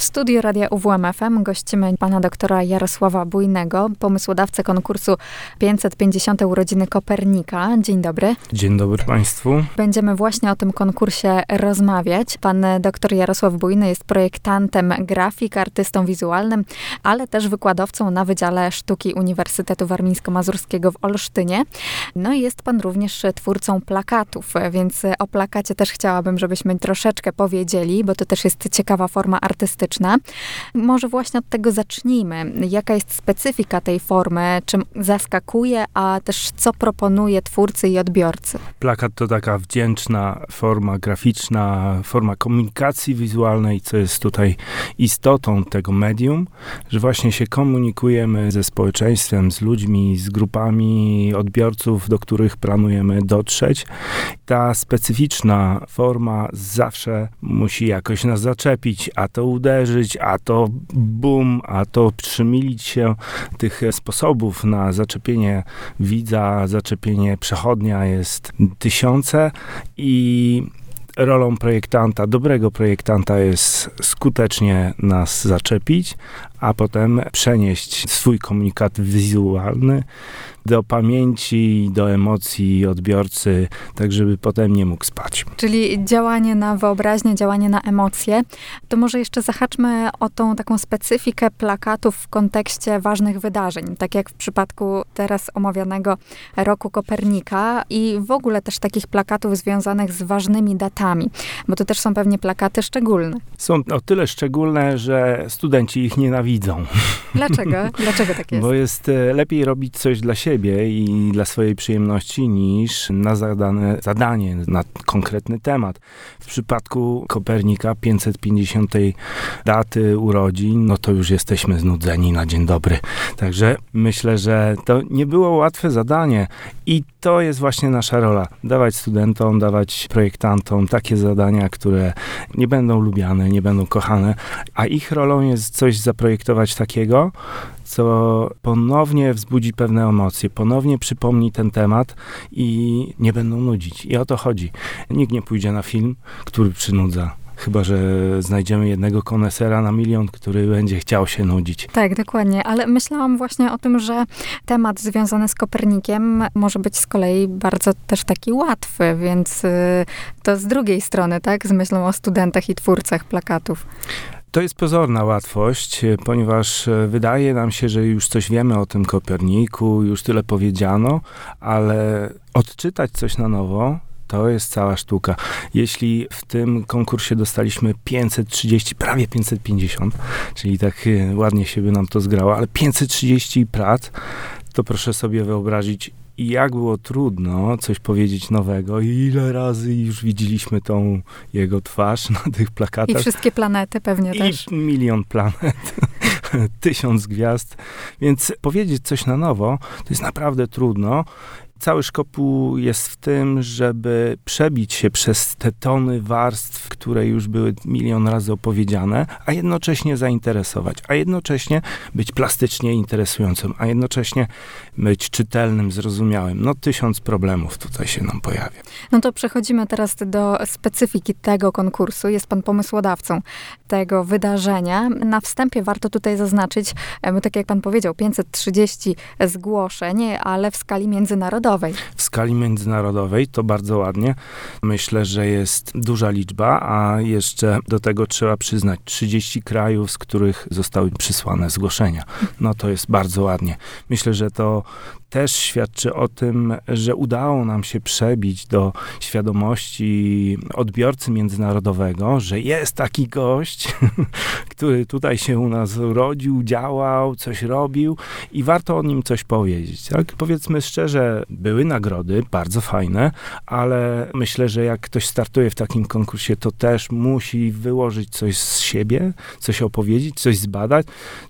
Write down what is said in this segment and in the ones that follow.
W studiu Radia UWMFM gościmy pana doktora Jarosława Bujnego, pomysłodawcę konkursu 550. urodziny Kopernika. Dzień dobry. Dzień dobry państwu. Będziemy właśnie o tym konkursie rozmawiać. Pan doktor Jarosław Bujny jest projektantem grafik, artystą wizualnym, ale też wykładowcą na Wydziale Sztuki Uniwersytetu Warmińsko-Mazurskiego w Olsztynie. No i jest pan również twórcą plakatów, więc o plakacie też chciałabym, żebyśmy troszeczkę powiedzieli, bo to też jest ciekawa forma artystyczna. Może właśnie od tego zacznijmy. Jaka jest specyfika tej formy? Czym zaskakuje, a też co proponuje twórcy i odbiorcy? Plakat to taka wdzięczna forma graficzna, forma komunikacji wizualnej, co jest tutaj istotą tego medium, że właśnie się komunikujemy ze społeczeństwem, z ludźmi, z grupami odbiorców, do których planujemy dotrzeć. Ta specyficzna forma zawsze musi jakoś nas zaczepić, a to uderzyć, a to bum, a to przymilić się. Tych sposobów na zaczepienie widza, zaczepienie przechodnia jest tysiące i rolą projektanta, dobrego projektanta jest skutecznie nas zaczepić, a potem przenieść swój komunikat wizualny do pamięci, do emocji odbiorcy, tak żeby potem nie mógł spać. Czyli działanie na wyobraźnię, działanie na emocje. To może jeszcze zahaczmy o tą taką specyfikę plakatów w kontekście ważnych wydarzeń, tak jak w przypadku teraz omawianego roku Kopernika i w ogóle też takich plakatów związanych z ważnymi datami, bo to też są pewnie plakaty szczególne. Są o tyle szczególne, że studenci ich nienawidzą. Dlaczego? Dlaczego tak jest? Bo jest lepiej robić coś dla siebie i dla swojej przyjemności niż na zadanie, na konkretny temat. W przypadku Kopernika 550. daty urodzin, no to już jesteśmy znudzeni na dzień dobry. Także myślę, że to nie było łatwe zadanie i to jest właśnie nasza rola. Dawać studentom, dawać projektantom takie zadania, które nie będą lubiane, nie będą kochane, a ich rolą jest coś zaprojektować takiego, co ponownie wzbudzi pewne emocje, ponownie przypomni ten temat i nie będą nudzić. I o to chodzi. Nikt nie pójdzie na film, który przynudza. Chyba że znajdziemy jednego konesera na milion, który będzie chciał się nudzić. Tak, dokładnie. Ale myślałam właśnie o tym, że temat związany z Kopernikiem może być z kolei bardzo też taki łatwy, więc to z drugiej strony, tak? Z myślą o studentach i twórcach plakatów. To jest pozorna łatwość, ponieważ wydaje nam się, że już coś wiemy o tym Koperniku, już tyle powiedziano, ale odczytać coś na nowo, to jest cała sztuka. Jeśli w tym konkursie dostaliśmy 530, prawie 550, czyli tak ładnie się by nam to zgrało, ale 530 prac, to proszę sobie wyobrazić, jak było trudno coś powiedzieć nowego i ile razy już widzieliśmy tą jego twarz na tych plakatach. I wszystkie planety pewnie też. I milion planet. 1000 gwiazd. Więc powiedzieć coś na nowo, to jest naprawdę trudno. Cały szkopuł jest w tym, żeby przebić się przez te tony warstw, które już były milion razy opowiedziane, a jednocześnie zainteresować, a jednocześnie być plastycznie interesującym, a jednocześnie być czytelnym, zrozumiałym. No 1000 problemów tutaj się nam pojawia. No to przechodzimy teraz do specyfiki tego konkursu. Jest pan pomysłodawcą tego wydarzenia. Na wstępie warto tutaj zaznaczyć, bo tak jak pan powiedział, 530 zgłoszeń, ale w skali międzynarodowej. W skali międzynarodowej to bardzo ładnie. Myślę, że jest duża liczba, a jeszcze do tego trzeba przyznać 30 krajów, z których zostały przysłane zgłoszenia. No to jest bardzo ładnie. Myślę, że to też świadczy o tym, że udało nam się przebić do świadomości odbiorcy międzynarodowego, że jest taki gość, który tutaj się u nas urodził, działał, coś robił i warto o nim coś powiedzieć. Tak? Powiedzmy szczerze, były nagrody, bardzo fajne, ale myślę, że jak ktoś startuje w takim konkursie, to też musi wyłożyć coś z siebie, coś opowiedzieć, coś zbadać.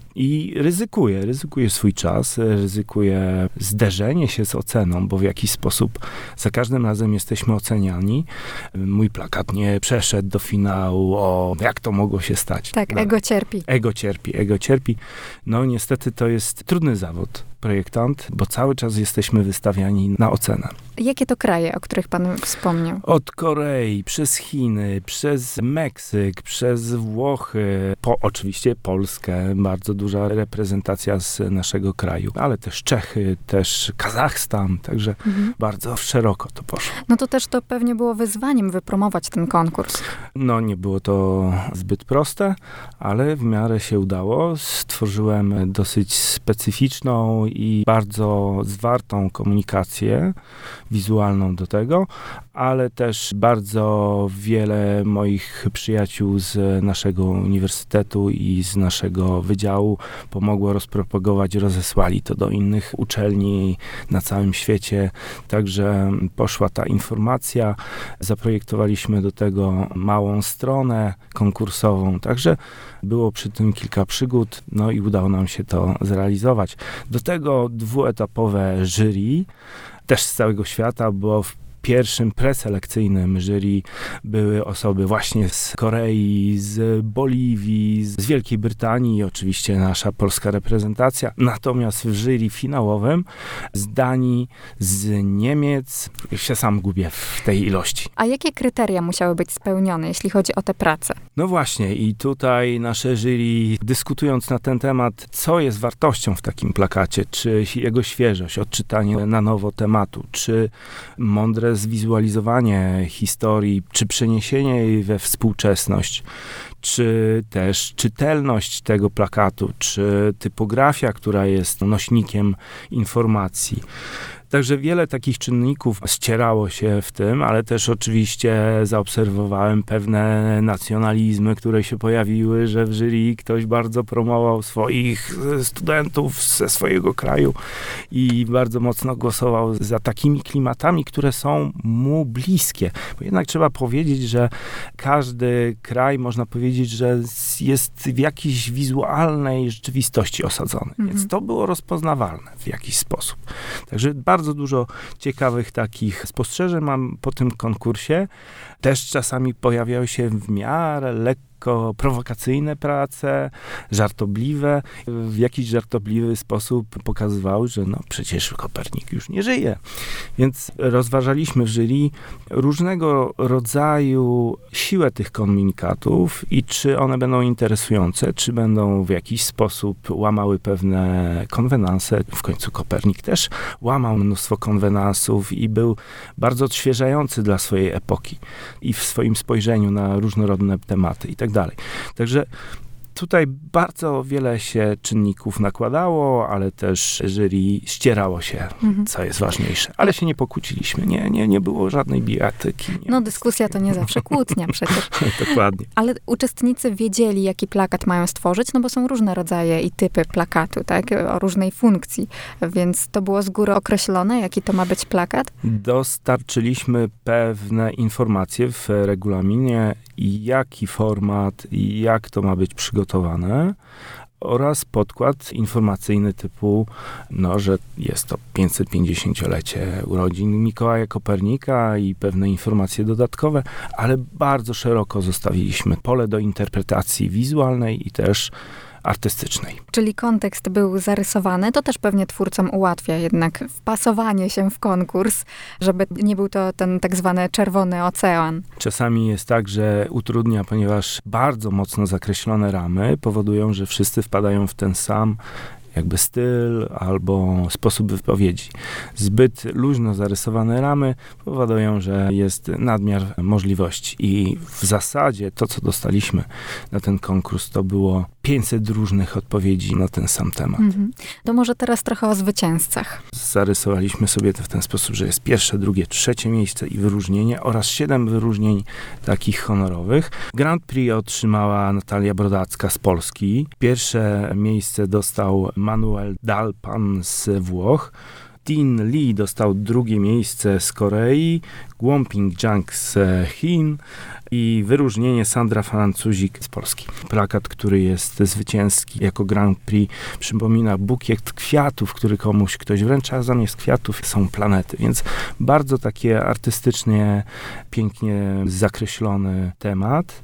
I ryzykuje swój czas, ryzykuje zderzenie się z oceną, bo w jakiś sposób za każdym razem jesteśmy oceniani. Mój plakat nie przeszedł do finału, jak to mogło się stać? Tak, ego cierpi. Ego cierpi. No niestety to jest trudny zawód. projektant, bo cały czas jesteśmy wystawiani na ocenę. Jakie to kraje, o których pan wspomniał? Od Korei, przez Chiny, przez Meksyk, przez Włochy, oczywiście Polskę, bardzo duża reprezentacja z naszego kraju, ale też Czechy, też Kazachstan, także bardzo szeroko to poszło. No to też to pewnie było wyzwaniem wypromować ten konkurs. No nie było to zbyt proste, ale w miarę się udało. Stworzyłem dosyć specyficzną i bardzo zwartą komunikację wizualną do tego, ale też bardzo wiele moich przyjaciół z naszego uniwersytetu i z naszego wydziału pomogło rozpropagować, rozesłali to do innych uczelni na całym świecie. Także poszła ta informacja, zaprojektowaliśmy do tego małą stronę konkursową, także było przy tym kilka przygód, no i udało nam się to zrealizować. Do tego dwuetapowe jury, też z całego świata, bo w pierwszym preselekcyjnym jury były osoby właśnie z Korei, z Boliwii, z Wielkiej Brytanii i oczywiście nasza polska reprezentacja. Natomiast w jury finałowym z Danii, z Niemiec, już się sam gubię w tej ilości. A jakie kryteria musiały być spełnione, jeśli chodzi o te prace? No właśnie i tutaj nasze jury, dyskutując na ten temat, co jest wartością w takim plakacie, czy jego świeżość, odczytanie na nowo tematu, czy mądre zwizualizowanie historii, czy przeniesienie jej we współczesność, czy też czytelność tego plakatu, czy typografia, która jest nośnikiem informacji. Także wiele takich czynników ścierało się w tym, ale też oczywiście zaobserwowałem pewne nacjonalizmy, które się pojawiły, że w jury ktoś bardzo promował swoich studentów ze swojego kraju i bardzo mocno głosował za takimi klimatami, które są mu bliskie. Bo jednak trzeba powiedzieć, że każdy kraj, można powiedzieć, że jest w jakiejś wizualnej rzeczywistości osadzony. Więc to było rozpoznawalne w jakiś sposób. Także bardzo dużo ciekawych takich spostrzeżeń mam po tym konkursie. Też czasami pojawiały się w miarę lekko prowokacyjne prace, żartobliwe. W jakiś żartobliwy sposób pokazywały, że no przecież Kopernik już nie żyje. Więc rozważaliśmy w jury różnego rodzaju siłę tych komunikatów i czy one będą interesujące, czy będą w jakiś sposób łamały pewne konwenanse. W końcu Kopernik też łamał mnóstwo konwenansów i był bardzo odświeżający dla swojej epoki i w swoim spojrzeniu na różnorodne tematy i tak dalej. Także tutaj bardzo wiele się czynników nakładało, ale też jury ścierało się, co jest ważniejsze. Ale się nie pokłóciliśmy, nie było żadnej bijatyki. No dyskusja to nie zawsze kłótnia przecież. Dokładnie. Ale uczestnicy wiedzieli, jaki plakat mają stworzyć, no bo są różne rodzaje i typy plakatu, tak? O różnej funkcji. Więc to było z góry określone, jaki to ma być plakat? Dostarczyliśmy pewne informacje w regulaminie, jaki format i jak to ma być przygotowane oraz podkład informacyjny typu, no, że jest to 550-lecie urodzin Mikołaja Kopernika i pewne informacje dodatkowe, ale bardzo szeroko zostawiliśmy pole do interpretacji wizualnej i też artystycznej. Czyli kontekst był zarysowany, to też pewnie twórcom ułatwia jednak wpasowanie się w konkurs, żeby nie był to ten tak zwany czerwony ocean. Czasami jest tak, że utrudnia, ponieważ bardzo mocno zakreślone ramy powodują, że wszyscy wpadają w ten sam jakby styl albo sposób wypowiedzi. Zbyt luźno zarysowane ramy powodują, że jest nadmiar możliwości. I w zasadzie to, co dostaliśmy na ten konkurs, to było 500 różnych odpowiedzi na ten sam temat. To może teraz trochę o zwycięzcach. Zarysowaliśmy sobie to w ten sposób, że jest pierwsze, drugie, trzecie miejsce i wyróżnienie oraz 7 wyróżnień takich honorowych. Grand Prix otrzymała Natalia Brodacka z Polski. Pierwsze miejsce dostał Manuel Dalpan z Włoch. Tin Lee dostał drugie miejsce z Korei, Guoping Zhang z Chin i wyróżnienie Sandra Francuzik z Polski. Plakat, który jest zwycięski jako Grand Prix, przypomina bukiet kwiatów, który komuś ktoś wręcza, a zamiast kwiatów są planety, więc bardzo takie artystycznie, pięknie zakreślony temat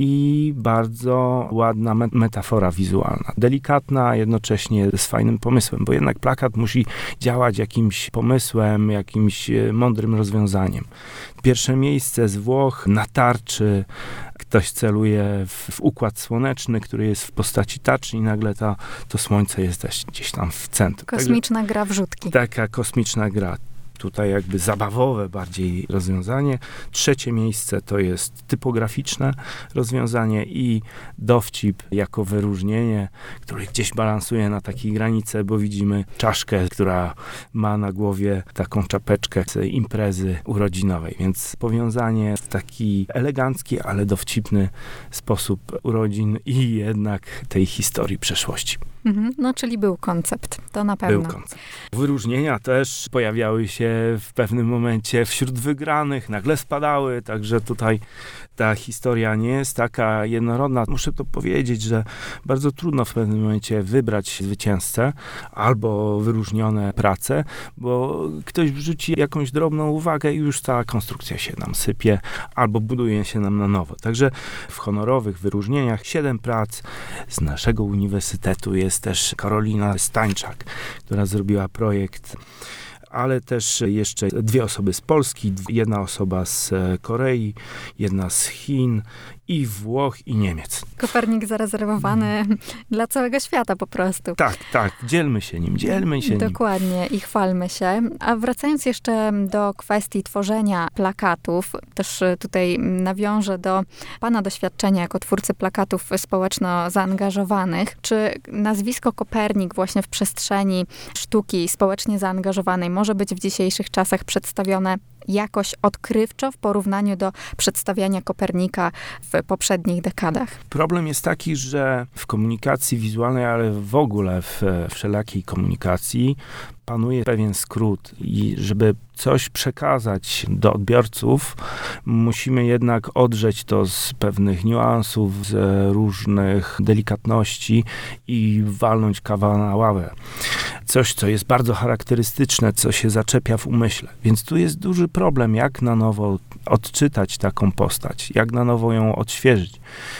i bardzo ładna metafora wizualna. Delikatna, a jednocześnie z fajnym pomysłem, bo jednak plakat musi działać jakimś pomysłem, jakimś mądrym rozwiązaniem. Pierwsze miejsce z Włoch na tarczy. Ktoś celuje w układ słoneczny, który jest w postaci tarczy i nagle to słońce jest gdzieś tam w centrum. Kosmiczna gra w rzutki. Taka kosmiczna gra. Tutaj jakby zabawowe bardziej rozwiązanie. Trzecie miejsce to jest typograficzne rozwiązanie i dowcip jako wyróżnienie, który gdzieś balansuje na takiej granicy, bo widzimy czaszkę, która ma na głowie taką czapeczkę z imprezy urodzinowej, więc powiązanie w taki elegancki, ale dowcipny sposób urodzin i jednak tej historii przeszłości. No, czyli był koncept, to na pewno. Był koncept. Wyróżnienia też pojawiały się w pewnym momencie wśród wygranych, nagle spadały, także tutaj ta historia nie jest taka jednorodna. Muszę to powiedzieć, że bardzo trudno w pewnym momencie wybrać zwycięzcę albo wyróżnione prace, bo ktoś wrzuci jakąś drobną uwagę i już cała konstrukcja się nam sypie albo buduje się nam na nowo. Także w honorowych wyróżnieniach 7 prac z naszego uniwersytetu jest też Karolina Stańczak, która zrobiła projekt, ale też jeszcze 2 osoby z Polski, 1 osoba z Korei, 1 z Chin i Włoch i Niemiec. Kopernik zarezerwowany dla całego świata po prostu. Tak, dzielmy się nim. Dokładnie i chwalmy się. A wracając jeszcze do kwestii tworzenia plakatów, też tutaj nawiążę do pana doświadczenia jako twórcy plakatów społeczno zaangażowanych. Czy nazwisko Kopernik właśnie w przestrzeni sztuki społecznie zaangażowanej może być w dzisiejszych czasach przedstawione jakoś odkrywczo w porównaniu do przedstawiania Kopernika w poprzednich dekadach? Problem jest taki, że w komunikacji wizualnej, ale w ogóle w wszelakiej komunikacji panuje pewien skrót i żeby coś przekazać do odbiorców, musimy jednak odrzeć to z pewnych niuansów, z różnych delikatności i walnąć kawał na ławę. Coś, co jest bardzo charakterystyczne, co się zaczepia w umyśle. Więc tu jest duży problem, jak na nowo odczytać taką postać, jak na nowo ją odświeżyć.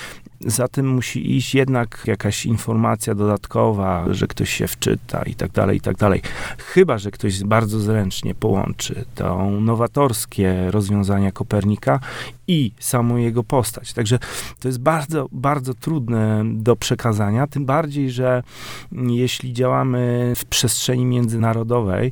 Za tym musi iść jednak jakaś informacja dodatkowa, że ktoś się wczyta i tak dalej. Chyba że ktoś bardzo zręcznie połączy to nowatorskie rozwiązania Kopernika i samą jego postać. Także to jest bardzo, bardzo trudne do przekazania, tym bardziej, że jeśli działamy w przestrzeni międzynarodowej,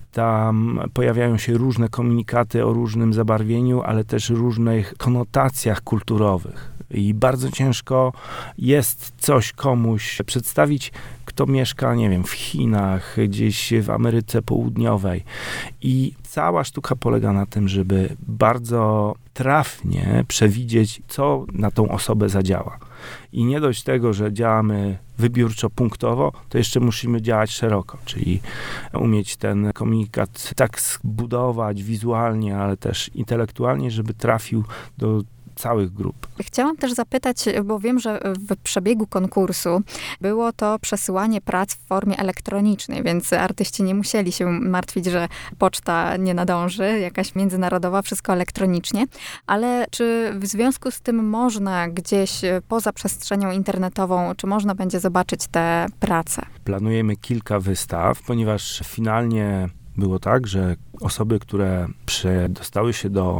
tam pojawiają się różne komunikaty o różnym zabarwieniu, ale też różnych konotacjach kulturowych. I bardzo ciężko jest coś komuś przedstawić, kto mieszka, nie wiem, w Chinach, gdzieś w Ameryce Południowej. I cała sztuka polega na tym, żeby bardzo trafnie przewidzieć, co na tą osobę zadziała. I nie dość tego, że działamy wybiórczo, punktowo, to jeszcze musimy działać szeroko, czyli umieć ten komunikat tak zbudować wizualnie, ale też intelektualnie, żeby trafił do całych grup. Chciałam też zapytać, bo wiem, że w przebiegu konkursu było to przesyłanie prac w formie elektronicznej, więc artyści nie musieli się martwić, że poczta nie nadąży, jakaś międzynarodowa, wszystko elektronicznie. Ale czy w związku z tym można gdzieś poza przestrzenią internetową, czy można będzie zobaczyć te prace? Planujemy kilka wystaw, ponieważ finalnie było tak, że osoby, które przedostały się do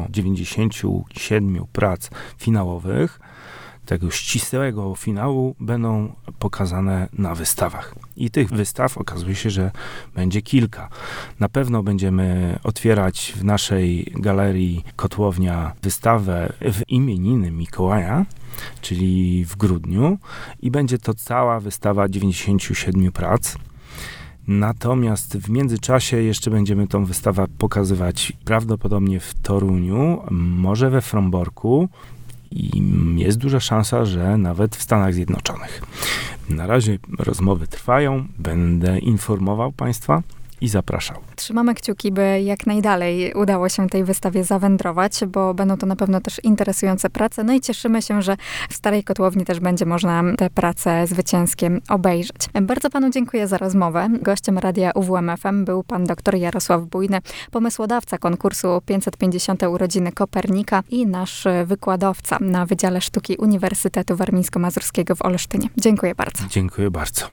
97 prac finałowych, tego ścisłego finału, będą pokazane na wystawach. I tych wystaw okazuje się, że będzie kilka. Na pewno będziemy otwierać w naszej galerii Kotłownia wystawę w imieniny Mikołaja, czyli w grudniu, i będzie to cała wystawa 97 prac. Natomiast w międzyczasie jeszcze będziemy tą wystawę pokazywać prawdopodobnie w Toruniu, może we Fromborku i jest duża szansa, że nawet w Stanach Zjednoczonych. Na razie rozmowy trwają, będę informował Państwa i zapraszał. Trzymamy kciuki, by jak najdalej udało się tej wystawie zawędrować, bo będą to na pewno też interesujące prace. No i cieszymy się, że w Starej Kotłowni też będzie można te prace zwycięskie obejrzeć. Bardzo panu dziękuję za rozmowę. Gościem Radia UWMFM był pan dr Jarosław Bujny, pomysłodawca konkursu 550. urodziny Kopernika i nasz wykładowca na Wydziale Sztuki Uniwersytetu Warmińsko-Mazurskiego w Olsztynie. Dziękuję bardzo. Dziękuję bardzo.